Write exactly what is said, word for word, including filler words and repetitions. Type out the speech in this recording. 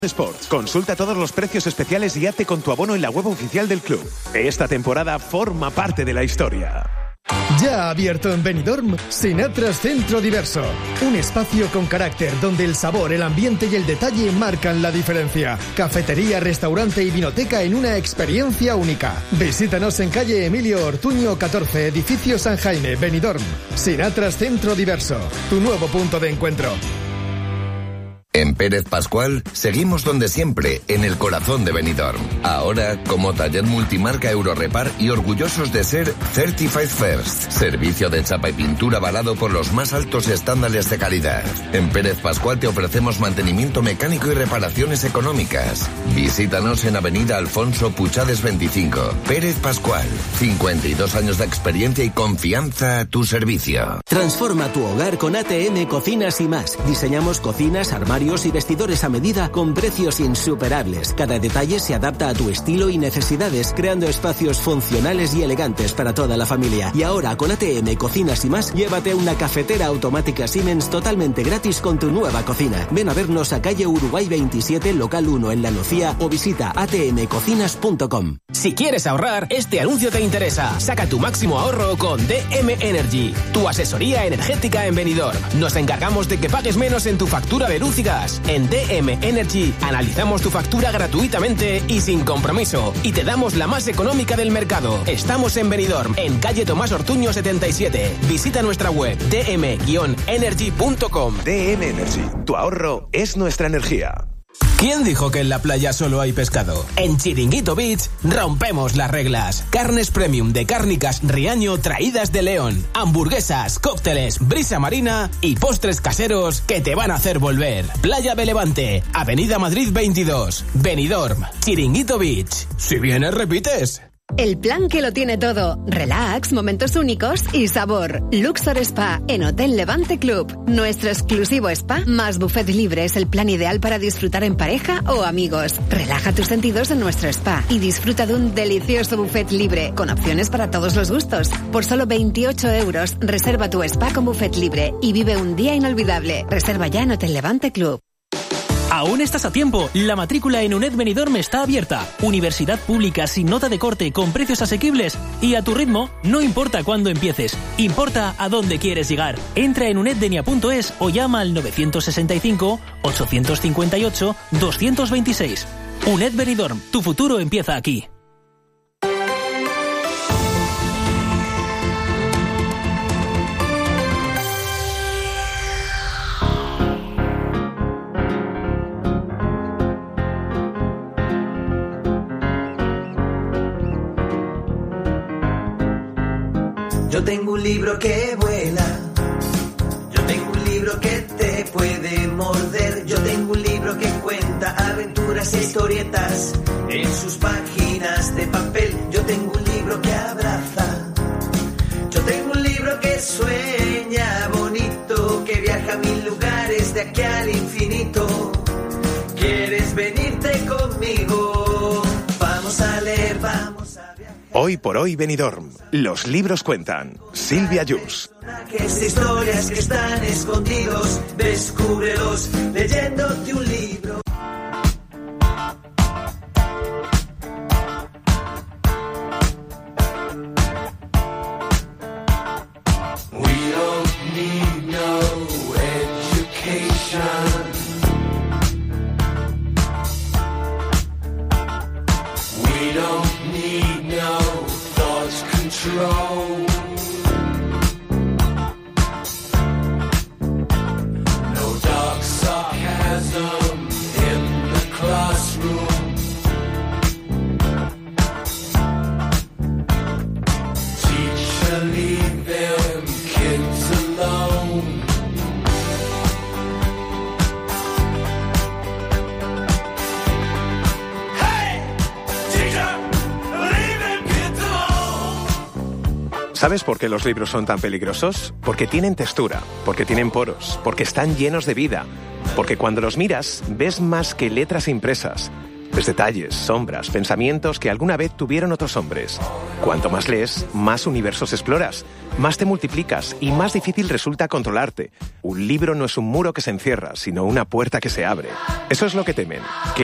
Sports. Consulta todos los precios especiales y hazte con tu abono en la web oficial del club. Esta temporada forma parte de la historia. Ya ha abierto en Benidorm Sinatra's Centro Diverso, un espacio con carácter donde el sabor, el ambiente y el detalle marcan la diferencia. Cafetería, restaurante y vinoteca en una experiencia única. Visítanos en calle Emilio Ortuño catorce, edificio San Jaime, Benidorm. Sinatra's Centro Diverso, tu nuevo punto de encuentro. En Pérez Pascual seguimos donde siempre, en el corazón de Benidorm. Ahora como taller multimarca Eurorepar y orgullosos de ser Certified First, servicio de chapa y pintura avalado por los más altos estándares de calidad. En Pérez Pascual te ofrecemos mantenimiento mecánico y reparaciones económicas. Visítanos en Avenida Alfonso Puchades veinticinco. Pérez Pascual, cincuenta y dos años de experiencia y confianza a tu servicio. Transforma tu hogar con A T M Cocinas y Más. Diseñamos cocinas, armarios y vestidores a medida con precios insuperables. Cada detalle se adapta a tu estilo y necesidades, creando espacios funcionales y elegantes para toda la familia. Y ahora con A T M Cocinas y Más, llévate una cafetera automática Siemens totalmente gratis con tu nueva cocina. Ven a vernos a calle Uruguay veintisiete, local uno en La Nucía o visita a t m cocinas punto com. Si quieres ahorrar, este anuncio te interesa. Saca tu máximo ahorro con D M Energy, tu asesoría energética en Benidorm. Nos encargamos de que pagues menos en tu factura de luz y gas. En D M Energy analizamos tu factura gratuitamente y sin compromiso y te damos la más económica del mercado. Estamos en Benidorm, en calle Tomás Ortuño setenta y siete. Visita nuestra web d m energy punto com. D M Energy, tu ahorro es nuestra energía. ¿Quién dijo que en la playa solo hay pescado? En Chiringuito Beach rompemos las reglas. Carnes premium de Cárnicas Riaño traídas de León. Hamburguesas, cócteles, brisa marina y postres caseros que te van a hacer volver. Playa de Levante, Avenida Madrid veintidós, Benidorm, Chiringuito Beach. Si vienes, repites. El plan que lo tiene todo. Relax, momentos únicos y sabor. Luxor Spa en Hotel Levante Club. Nuestro exclusivo spa más buffet libre es el plan ideal para disfrutar en pareja o amigos. Relaja tus sentidos en nuestro spa y disfruta de un delicioso buffet libre con opciones para todos los gustos. Por solo veintiocho euros, reserva tu spa con buffet libre y vive un día inolvidable. Reserva ya en Hotel Levante Club. Aún estás a tiempo. La matrícula en UNED Benidorm está abierta. Universidad pública sin nota de corte, con precios asequibles y a tu ritmo. No importa cuándo empieces, importa a dónde quieres llegar. Entra en uneddenia punto es o llama al novecientos sesenta y cinco, ochocientos cincuenta y ocho, doscientos veintiséis. UNED Benidorm, tu futuro empieza aquí. Yo tengo un libro que vuela, yo tengo un libro que te puede morder, yo tengo un libro que cuenta aventuras e historietas en sus páginas de papel, yo tengo un libro que abraza, yo tengo un libro que sueña bonito, que viaja a mil lugares de aquí al infinito. ¿Quieres venirte conmigo? Vamos a leer, vamos a viajar. Hoy por hoy Benidorm, los libros cuentan. Silvia Yus. Personajes, historias que están escondidos, descúbrelos leyéndote un libro. We don't need no education. We don't need no thought control. No dark sarcasm in the classroom. Teacher, leave them kids alone. ¿Sabes por qué los libros son tan peligrosos? Porque tienen textura, porque tienen poros, porque están llenos de vida, porque cuando los miras ves más que letras impresas. Ves detalles, sombras, pensamientos que alguna vez tuvieron otros hombres. Cuanto más lees, más universos exploras, más te multiplicas y más difícil resulta controlarte. Un libro no es un muro que se encierra, sino una puerta que se abre. Eso es lo que temen, que